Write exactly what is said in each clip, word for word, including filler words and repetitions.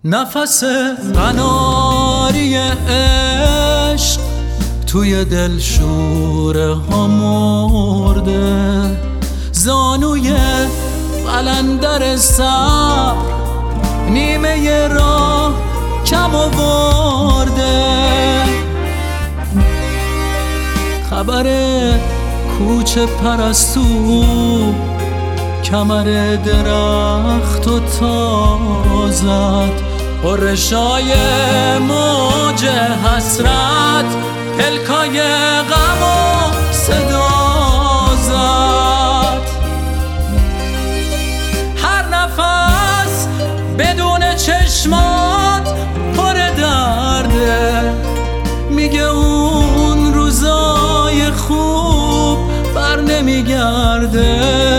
نفس قناری عشق توی دل شوره ها مرده، زانوی قلندر سر نیمه راه کم آورده. خبر کوچه پرستو کمر درخت و تازد، قرشای موج حسرت پلکای غم و صدا زد. هر نفس بدون چشمات پر درده، میگه اون روزای خوب بر نمیگرده.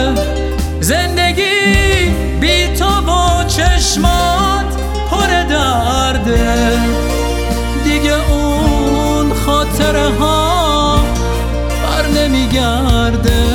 زندگی بی تو و چشمات پر درده، دیگه اون خاطره ها بر نمیگرده.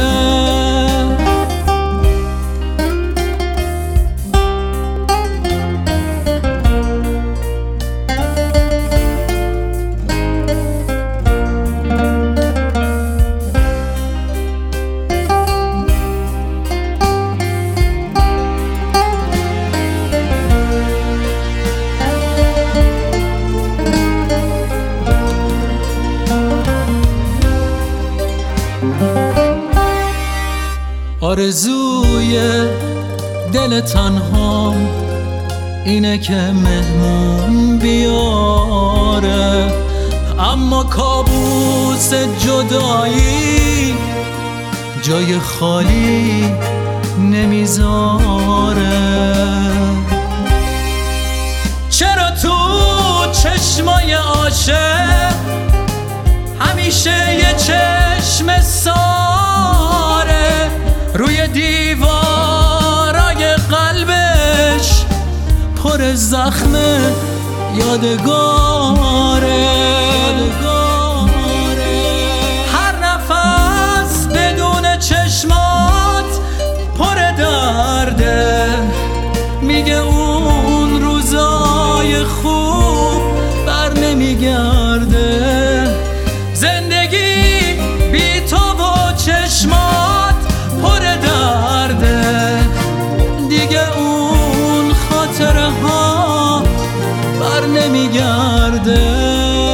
آرزوی دل تنهام اینه که مهمون بیاره، اما کابوس جدایی جای خالی نمیذاره. چرا تو چشمای عاشق همیشه یه چشم ساره، روی دیوارای قلبش پر زخم یادگاره. هر نفس بدون چشمات پر درده، میگه اون روزای خوب بر نمیگرده. زندگی بی تو و چشمات پر درده، دیگه اون خاطره ها بر نمیگرده.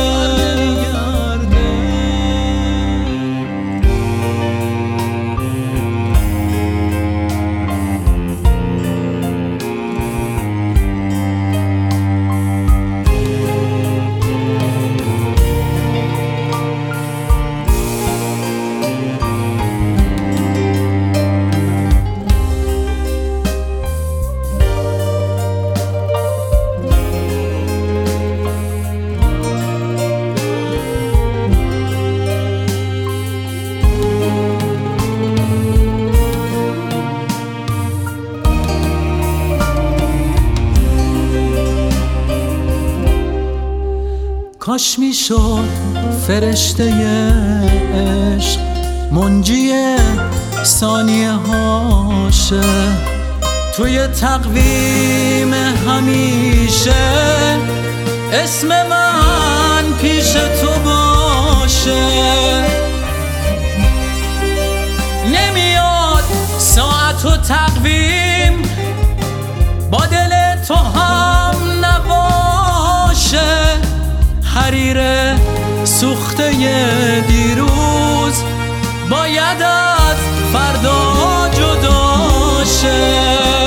کاش میشد فرشته عشق منجی ثانیه هاشه، توی تقویم همیشه اسم من پیش تو باشه. نمیاد ساعت و تقویم با دل تو هم نباشه، حریر سوخته دیروز باید از فردا جدا شه.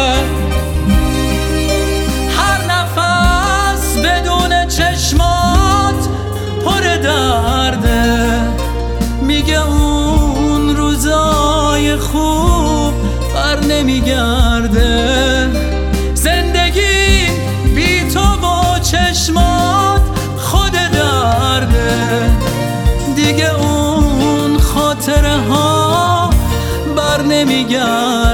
هر نفس بدون چشمات پر درده، میگه اون روزای خوب بر نمیگرده. زندگی بی تو و چشمات خود درده، دیگه اون خاطره ها بر نمیگرده.